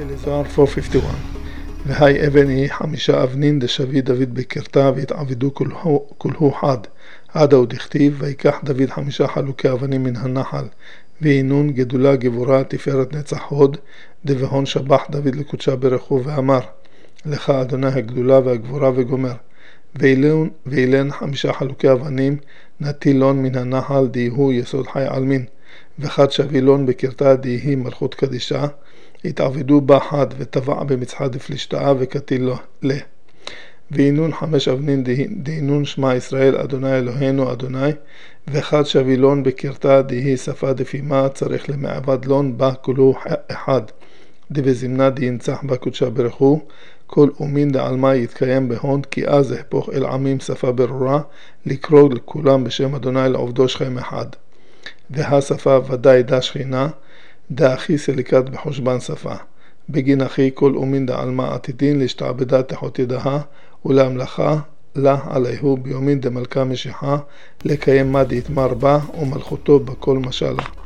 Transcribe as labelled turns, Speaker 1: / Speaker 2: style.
Speaker 1: תהיליזוהר 451 והי אבן היא 5 אבנין דשבי דוד בקרתה והתעבדו כולהו חד עדה ודכתיב ויקח דוד 5 חלוקי אבנים מן הנחל והינון גדולה גבורה תפארת נצח הוד דבהון שבח דוד לקודשה ברכו ואמר לך אדוני הגדולה והגבורה וגומר ואילן 5 חלוקי אבנים נטילון מן הנחל דיהו יסוד חי עלמין וחד שבילון בקרתה דיהי מלכות קדישה התעבדו בה חד וטבע במצחה דפלישתאה וקטיל לה ואינון 5 אבנין דהינון שמע ישראל אדוני אלוהינו אדוני וחד שבילון בקרתה דיהי שפה דפימה צריך למעבד לון בה כולו אחד דבזמנה דינצח בה קודשה ברכו כל אומין דעלמה יתקיים בהון כי אז אהפוך אל עמים שפה ברורה לקרוא לכולם בשם אדוני לעובדו שכם אחד והשפה ודאי דה שכינה דה אחי סליקת בחושבן שפה בגין אחי כל אומין דעלמה עתידין להשתעבדה תחת ידها ולהמלכה לה עליהו ביומין דמלכה משיחה לקיים מה דהתמר בה ומלכותו בכל משלה